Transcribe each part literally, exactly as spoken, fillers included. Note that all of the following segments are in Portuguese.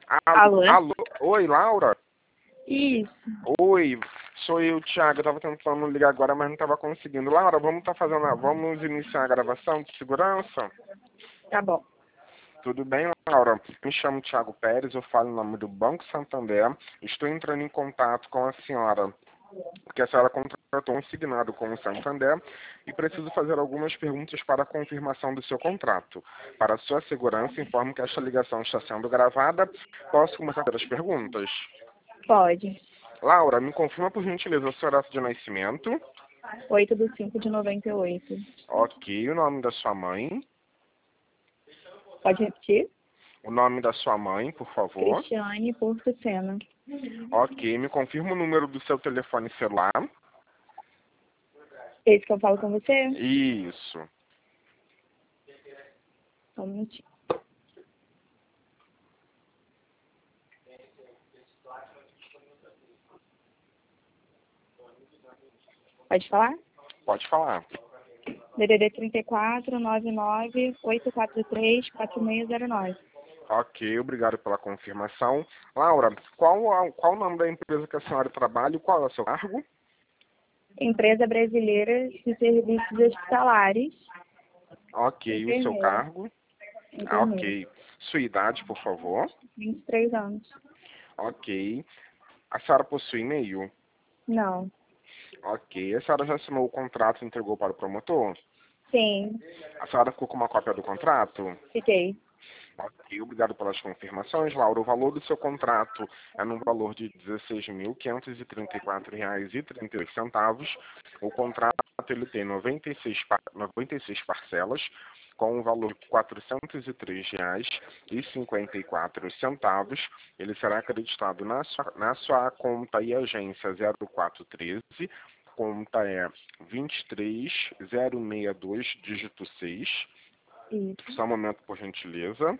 Alô? Alô? Alô? Oi, Laura? Isso. Oi, sou eu, Thiago. Eu tava tentando ligar agora, mas não tava conseguindo. Laura, vamos tá fazendo, a- vamos iniciar a gravação de segurança? Tá bom. Tudo bem, Laura? Me chamo Thiago Pérez, eu falo em nome do Banco Santander. Estou entrando em contato com a senhora, porque a senhora contratou um signado com o Santander e preciso fazer algumas perguntas para a confirmação do seu contrato. Para sua segurança, informo que esta ligação está sendo gravada. Posso começar pelas perguntas? Pode. Laura, me confirma por gentileza a sua data de nascimento. oito de cinco de noventa e oito. Ok, o nome da sua mãe. Pode repetir? O nome da sua mãe, por favor. Cristiane Porto Sena. Ok, me confirma o número do seu telefone celular. Esse que eu falo com você? Isso. Só um minutinho. Pode falar? Pode falar. D D D trinta e quatro, nove nove, oito quatro três, quatro seis zero nove. Ok, obrigado pela confirmação. Laura, qual, a- qual o nome da empresa que a senhora trabalha e qual é o seu cargo? Empresa Brasileira de Serviços Hospitalares. Ok, o seu Enfermeira. cargo? Ah, Enfermeira. ok. Sua idade, por favor? vinte e três anos. Ok. A senhora possui e-mail? Não. Ok. A senhora já assinou o contrato e entregou para o promotor? Sim. A senhora ficou com uma cópia do contrato? Fiquei. Ok, obrigado pelas confirmações, Laura. O valor do seu contrato é no valor de dezesseis mil quinhentos e trinta e quatro reais e trinta e oito centavos. O contrato ele tem noventa e seis, par- noventa e seis parcelas, com um valor de quatrocentos e três reais e cinquenta e quatro centavos. Ele será acreditado na sua, na sua conta e agência zero quatro treze. Conta é vinte e três zero sessenta e dois, dígito seis. Isso. Só um momento, por gentileza.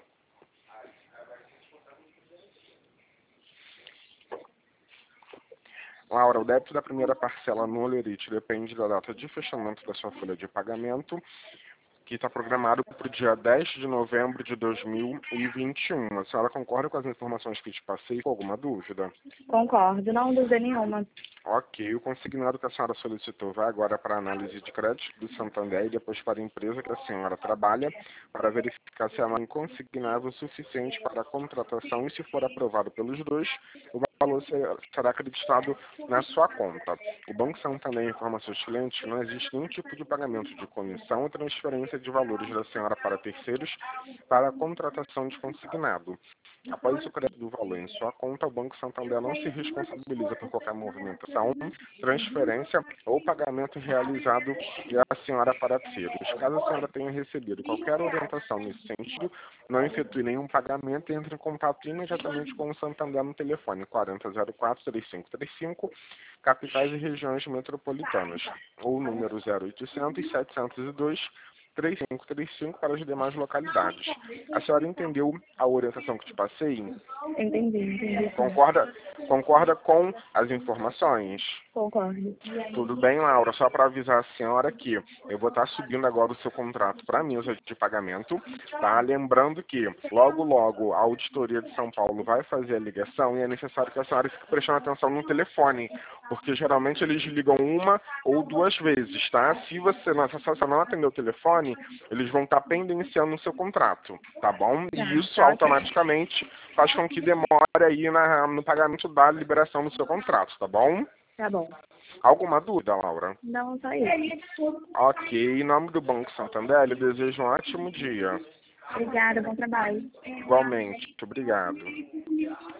Laura, o débito da primeira parcela no Olerite depende da data de fechamento da sua folha de pagamento, que está programado para o dia dez de novembro de dois mil e vinte e um. A senhora concorda com as informações que te passei? Com alguma dúvida? Concordo. Não dúvida nenhuma. Ok, o consignado que a senhora solicitou vai agora para a análise de crédito do Santander e depois para a empresa que a senhora trabalha, para verificar se é uma consignável suficiente para a contratação e, se for aprovado pelos dois, o valor ser- será acreditado na sua conta. O Banco Santander informa seus clientes que não existe nenhum tipo de pagamento de comissão ou transferência de valores da senhora para terceiros para a contratação de consignado. Após o crédito do valor em sua conta, o Banco Santander não se responsabiliza por qualquer movimentação, transferência ou pagamento realizado da senhora para terceiros. Caso a senhora tenha recebido qualquer orientação nesse sentido, não efetue nenhum pagamento e entre em contato imediatamente com o Santander no telefone quarenta zero quatro, três cinco três cinco, capitais e regiões metropolitanas, ou número zero oitocentos, setecentos e dois, três cinco três cinco para as demais localidades. A senhora entendeu a orientação que te passei? Entendi, entendi. Concorda, concorda com as informações? Concordo. Tudo bem, Laura? Só para avisar a senhora que eu vou estar subindo agora o seu contrato para a mesa de pagamento, tá? Lembrando que logo, logo a auditoria de São Paulo vai fazer a ligação e é necessário que a senhora fique prestando atenção no telefone, porque geralmente eles ligam uma ou duas vezes, tá? Se você não, se você não atender o telefone, eles vão estar pendenciando o seu contrato, tá bom? Tá, E isso tá ok. automaticamente faz com que demore aí na, no pagamento da liberação do seu contrato, tá bom? Tá bom. Alguma dúvida, Laura? Não, só isso. Ok, em nome do Banco Santander, eu desejo um ótimo dia. Obrigada, bom trabalho. Igualmente, muito obrigado.